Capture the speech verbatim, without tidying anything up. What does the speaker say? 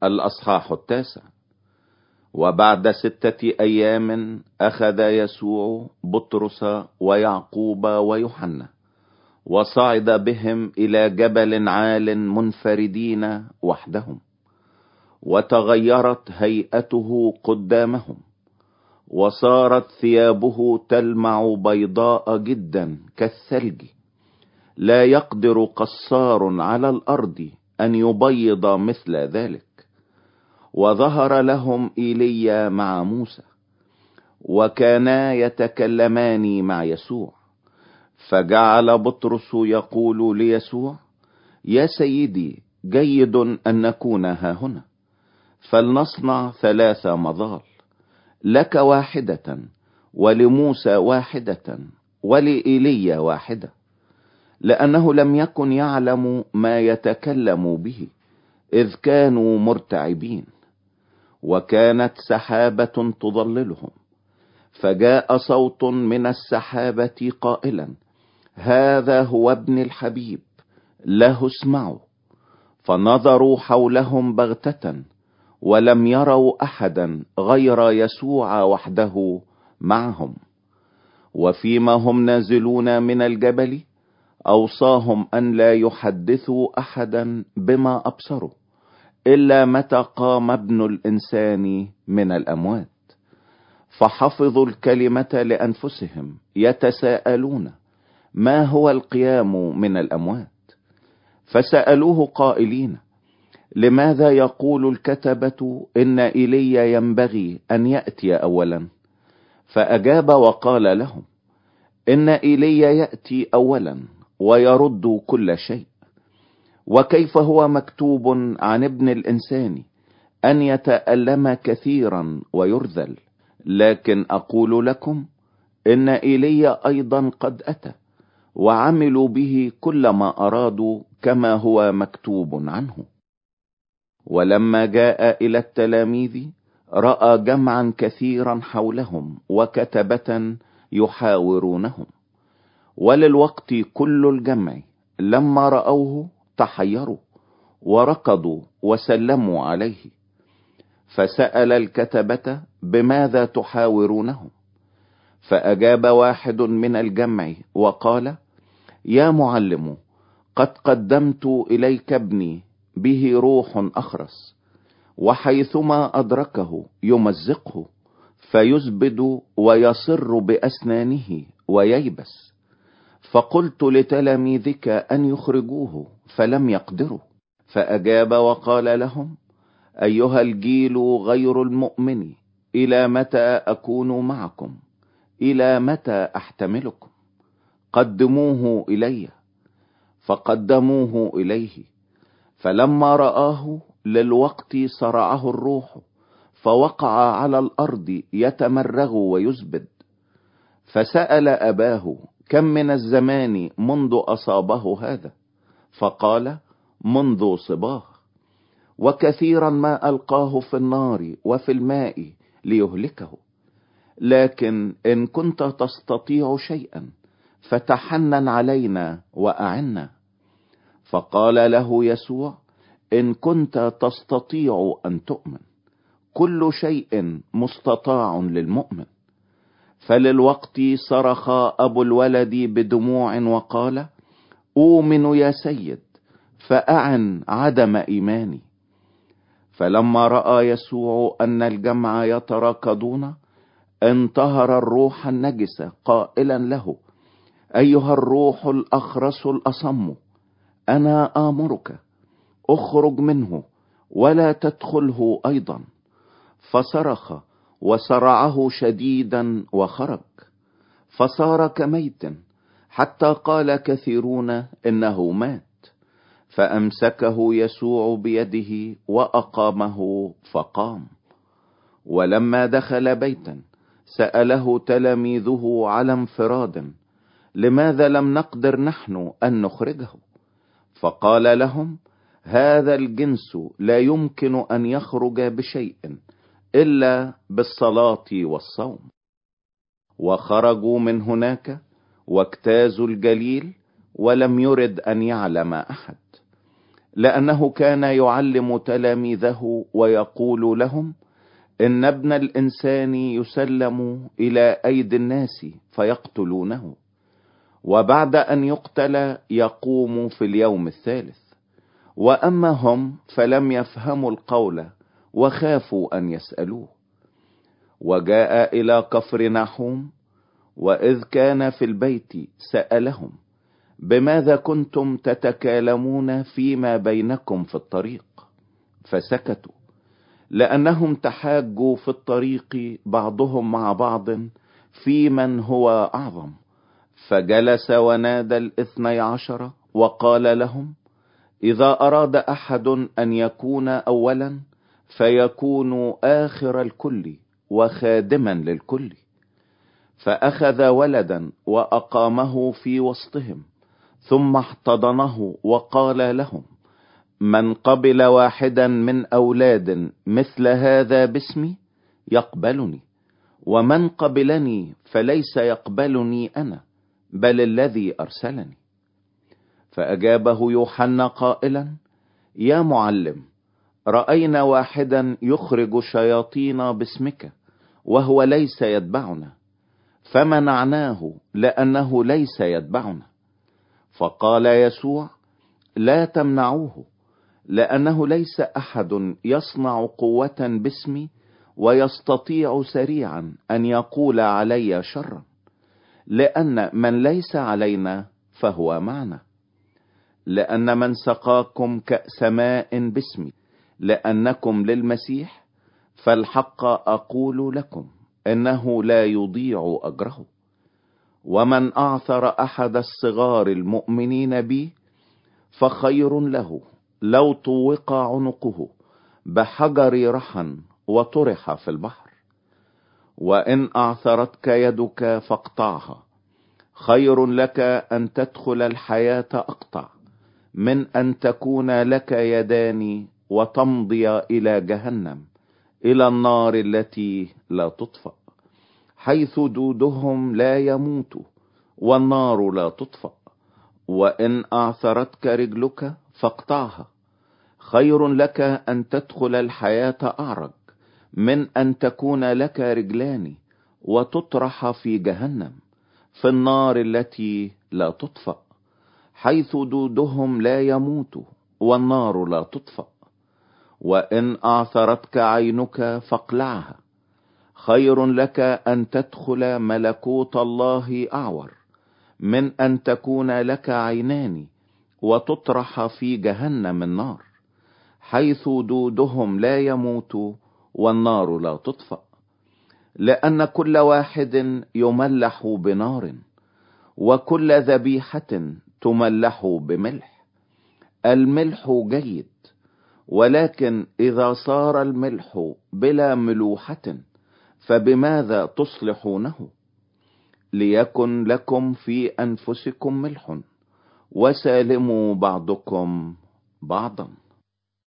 الأصحاح التاسع. وبعد ستة أيام أخذ يسوع بطرس ويعقوب ويوحنا وصعد بهم إلى جبل عال منفردين وحدهم، وتغيرت هيئته قدامهم، وصارت ثيابه تلمع بيضاء جدا كالثلج، لا يقدر قصار على الأرض أن يبيض مثل ذلك. وظهر لهم إيليا مع موسى، وكانا يتكلمان مع يسوع. فجعل بطرس يقول ليسوع: يا سيدي، جيد أن نكون هاهنا، فلنصنع ثلاث مظال، لك واحدة، ولموسى واحدة، ولإيليا واحدة. لأنه لم يكن يعلم ما يتكلم به، إذ كانوا مرتعبين. وكانت سحابة تضللهم، فجاء صوت من السحابة قائلا: هذا هو ابن الحبيب، له اسمعوا. فنظروا حولهم بغتة، ولم يروا أحدا غير يسوع وحده معهم. وفيما هم نازلون من الجبل أوصاهم أن لا يحدثوا أحدا بما أبصروا، إلا متى قام ابن الإنسان من الأموات. فحفظوا الكلمة لأنفسهم يتساءلون: ما هو القيام من الأموات؟ فسألوه قائلين: لماذا يقول الكتبة إن إيليا ينبغي أن يأتي أولا؟ فأجاب وقال لهم: إن إيليا يأتي أولا ويرد كل شيء. وكيف هو مكتوب عن ابن الإنسان أن يتألم كثيرا ويرذل؟ لكن أقول لكم إن إيليا أيضا قد أتى، وعملوا به كل ما أرادوا، كما هو مكتوب عنه. ولما جاء إلى التلاميذ رأى جمعا كثيرا حولهم وكتبة يحاورونهم. وللوقت كل الجمع لما رأوه تحيروا، وركضوا وسلموا عليه. فسأل الكتبة: بماذا تحاورونهم؟ فأجاب واحد من الجمع وقال: يا معلم، قد قدمت إليك ابني، به روح أخرس، وحيثما أدركه يمزقه، فيزبد ويصر بأسنانه وييبس. فقلت لتلاميذك أن يخرجوه، فلم يقدروا. فأجاب وقال لهم: أيها الجيل غير المؤمن، إلى متى أكون معكم؟ إلى متى أحتملكم؟ قدموه إلي. فقدموه إليه. فلما رآه للوقت صرعه الروح، فوقع على الأرض يتمرغ ويزبد. فسأل أباه: كم من الزمان منذ أصابه هذا؟ فقال: منذ صباه، وكثيرا ما ألقاه في النار وفي الماء ليهلكه. لكن إن كنت تستطيع شيئا فتحنن علينا وأعنا. فقال له يسوع: إن كنت تستطيع أن تؤمن، كل شيء مستطاع للمؤمن. فللوقت صرخ أبو الولد بدموع وقال: أؤمن يا سيد، فأعن عدم إيماني. فلما رأى يسوع أن الجمع يتراكضون، انتهر الروح النجس قائلا له: أيها الروح الأخرس الأصم، أنا آمرك، اخرج منه ولا تدخله أيضا. فصرخ وصرعه شديدا وخرج، فصار كميت، حتى قال كثيرون إنه مات. فأمسكه يسوع بيده وأقامه فقام. ولما دخل بيتا سأله تلاميذه على انفراد: لماذا لم نقدر نحن أن نخرجه؟ فقال لهم: هذا الجنس لا يمكن أن يخرج بشيء إلا بالصلاة والصوم. وخرجوا من هناك واجتازوا الجليل، ولم يرد أن يعلم أحد. لأنه كان يعلم تلاميذه ويقول لهم: إن ابن الإنسان يسلم إلى أيدي الناس فيقتلونه، وبعد أن يقتل يقوم في اليوم الثالث. وأما هم فلم يفهموا القول وخافوا أن يسألوه. وجاء إلى كفرناحوم، وإذ كان في البيت سألهم: بماذا كنتم تتكالمون فيما بينكم في الطريق؟ فسكتوا، لأنهم تحاجوا في الطريق بعضهم مع بعض في من هو أعظم. فجلس ونادى الاثني عشر وقال لهم: إذا أراد أحد أن يكون أولا فيكون آخر الكل وخادما للكل. فأخذ ولدا وأقامه في وسطهم، ثم احتضنه وقال لهم: من قبل واحدا من أولاد مثل هذا باسمي يقبلني، ومن قبلني فليس يقبلني أنا بل الذي أرسلني. فأجابه يوحنا قائلا: يا معلم، رأينا واحدا يخرج شياطين باسمك وهو ليس يتبعنا، فمنعناه لأنه ليس يتبعنا. فقال يسوع: لا تمنعوه، لأنه ليس أحد يصنع قوة باسمي ويستطيع سريعا أن يقول علي شرا، لأن من ليس علينا فهو معنا. لأن من سقاكم كأس ماء باسمي لأنكم للمسيح، فالحق أقول لكم إنه لا يضيع أجره. ومن أعثر أحد الصغار المؤمنين بي فخير له لو طوق عنقه بحجر رحى وطرح في البحر. وإن أعثرتك يدك فاقطعها، خير لك أن تدخل الحياة أقطع من أن تكون لك يدان وتمضي إلى جهنم، إلى النار التي لا تطفأ، حيث دودهم لا يموت والنار لا تطفأ. وإن أعثرتك رجلك فاقطعها، خير لك أن تدخل الحياة أعرج من أن تكون لك رجلان وتطرح في جهنم، في النار التي لا تطفأ، حيث دودهم لا يموت والنار لا تطفأ. وإن أعثرتك عينك فاقلعها، خير لك أن تدخل ملكوت الله أعور من أن تكون لك عينان وتطرح في جهنم النار، حيث دودهم لا يموت والنار لا تطفأ. لأن كل واحد يملح بنار، وكل ذبيحة تملح بملح. الملح جيد، ولكن إذا صار الملح بلا ملوحة فبماذا تصلحونه؟ ليكن لكم في أنفسكم ملح، وسالموا بعضكم بعضا.